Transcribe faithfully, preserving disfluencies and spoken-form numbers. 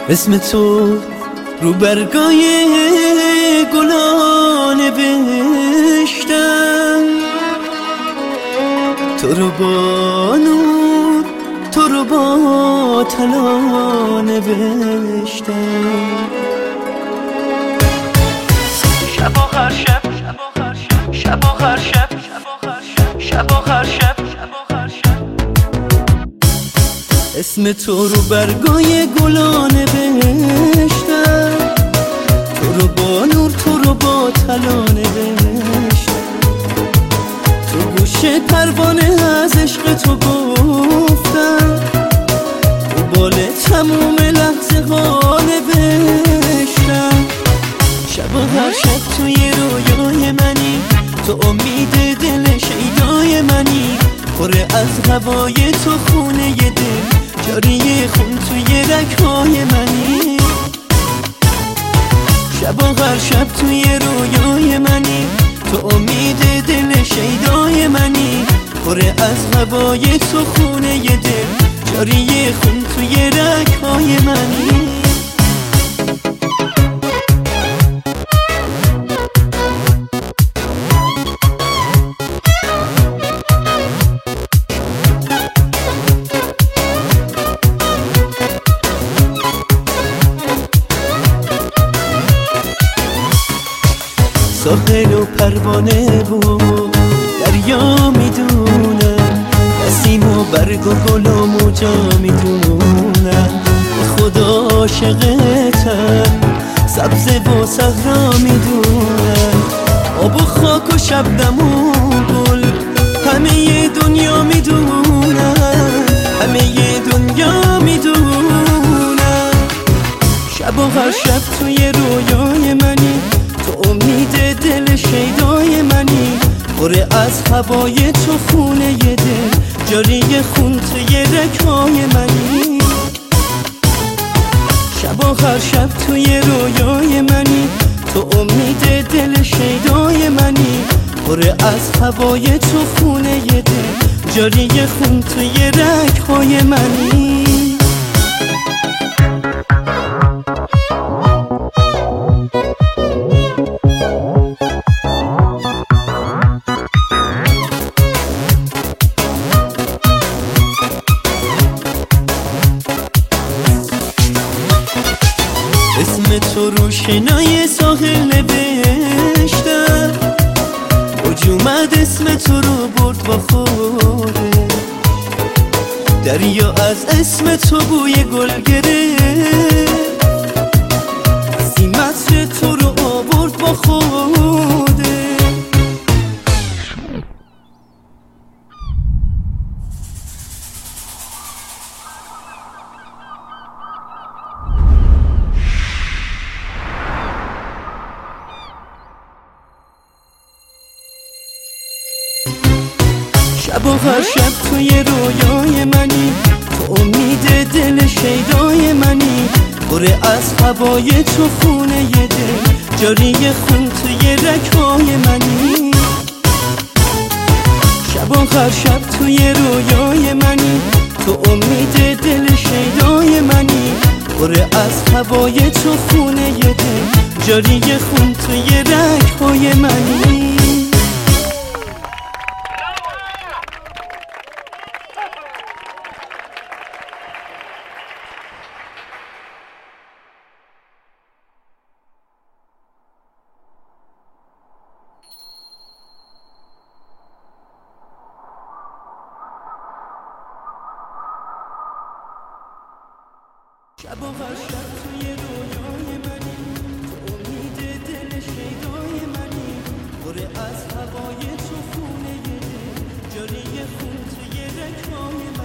اسم تو رو برگای گلا نوشتم، تو رو با نور تو رو با طلا نوشتم. شب آخر شب شب آخر شب شب آخر شب شب آخر شب اسم تو رو برگای گلا نوشتم، تو رو با نور تو رو با طلا نوشتم. تو گوش پروانه از عشق تو گفتم، تو بال تموم لحظه ها نوشتم. شب و هر شب توی رویای منی، تو امید دل شیدای منی، پر از هوای تو خونه دل، جاری خون توی رگ‌های منی. شب و هر شب توی رویای منی، تو امید دل شیدای منی، پر از هوای تو خونه دل، جاری خون توی رگ‌های منی. ساحل و پروانه بود دریا میدونم، نسیم و برگ و گل و موجا میدونم، به خدا عاشقتم، سبزه و صحرا میدونم، آب و خاک و شبنم و گل، همه دنیا میدونم، همه دنیا میدونم. شب و هر شب توی رویای منی، تو امید دل شیدای منی، پر از هوای تو خونه دل، جاری خون توی رگ‌های منی. شب و هر شب توی رویای منی، تو امید دل شیدای منی، پر از هوای تو خونه دل، جاری خون توی رگ‌های منی. اسم تو رو شنای ساحل نوشتم، اوج اومد اسم تو رو برد با خودش، دریا از اسم تو بوی گل گرفت، سیمتر تو رو آورد با خودش. شب و هر شب توی رویای منی، تو امید دل شیدای منی، پر از هوای تو خونه دل، جاری خون توی رگ‌های منی. شب و هر شب توی رویای منی، تو امید دل شیدای منی، پر از هوای تو خونه دل، جاری خون توی رگ‌های منی. شب و هر شب توی رویای منی، تو امید دل شیدای منی، پر از هوای تو خونه دل، جاری خون توی رگ‌های